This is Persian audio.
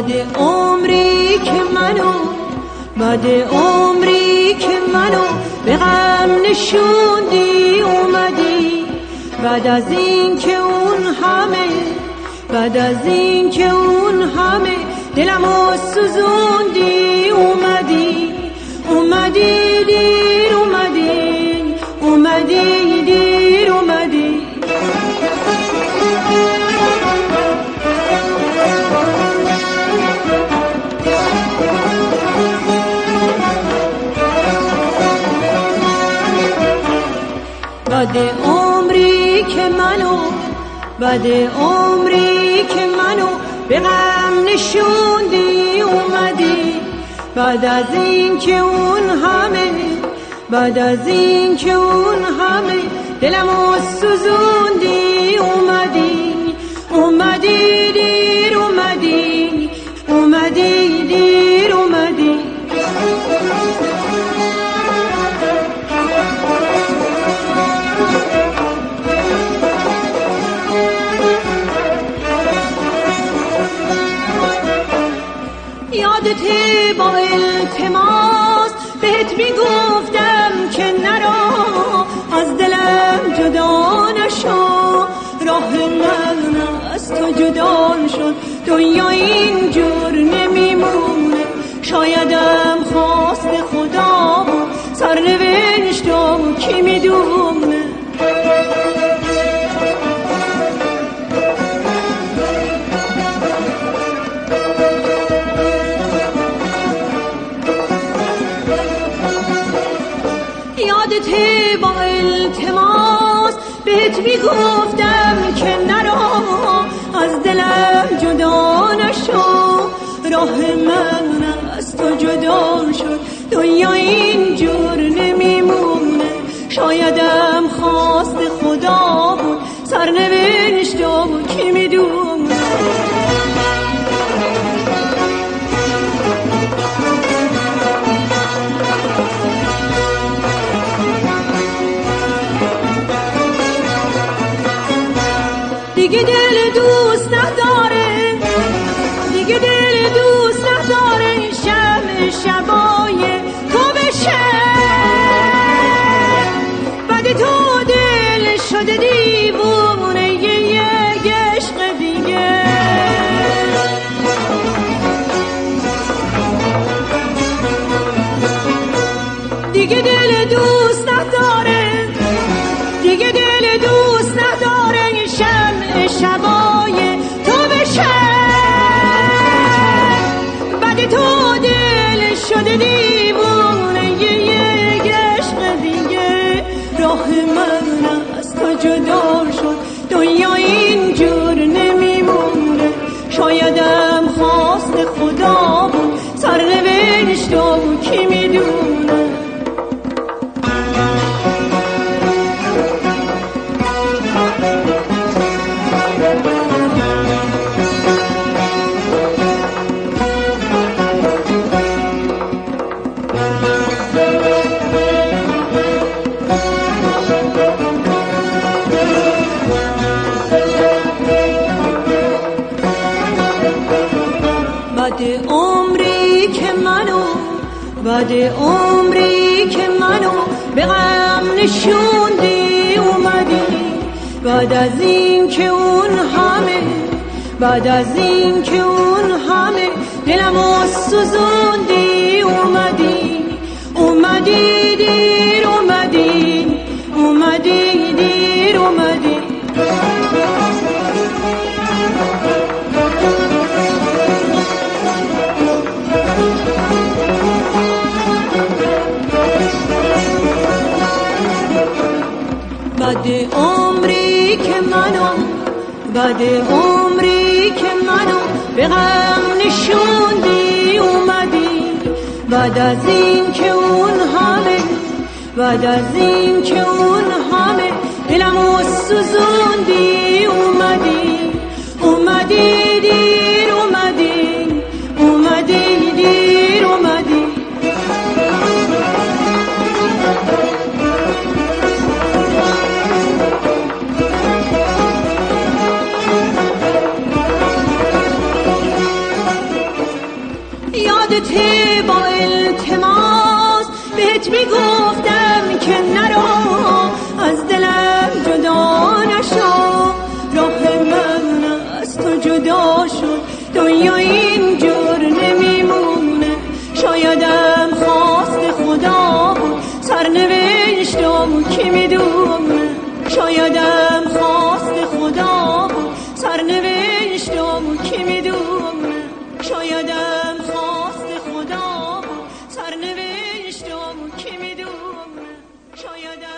بعد عمری که منو به غم نشوندی اومدی، بعد از این که اون همه دلمو سوزوندی اومدی دیر اومدی بعد عمری که منو به غم نشوندی اومدی، بعد از این که اون همه دلمو سوزوندی اومدی دیر اومدی یادته با التماس بهت میگفتم که نرا، از دلم جدا نشو، راه من از تو جدا شد، دنیا اینجور نمیمونه، شایدم خواست خدا بود، سرنوشتم کی میدونه. یادته با التماس بهت میگفتم که نرا، از دلم جدا نشو، راه من از تو جدا شد، دنیا اینجور نمیمونه، شایدم خواست خدا بود، سرنوشتم کی میدونه. دیگه دل دوست نداره شبای تو بشه، بعد تو دل شده دیوونه یک عشق دیگه. دیگه دل دوست نداره شبای تو بشه، بعد تو دل شده دیوونه یک عشق دیگه. راه من از تو جدا شد، دنیا اینجور نمیمونه، شایدم خواست خدا بود، سرنوشتم کی میدونه. بعد عمری که منو به غم نشوندی اومدی، بعد از این که اون همه دلمو سوزوندی اومدی دیر اومدی بعد عمری که منو به غم نشوندی اومدی، بعد از این که اون همه دلمو سوزوندی اومدی دیر اومدی یادته با التماس بهت میگفتم که نرو از دلم جدا نشو راه من از تو جدا شد دنیا اینجور نمیمونه شایدم خواست خدا بود سرنوشتم کی میدونه شایدم خواست خدا بود سرنوشتم کی میدونه شایدم خواست خدا بود سرنوشتم کی میدونه شایدم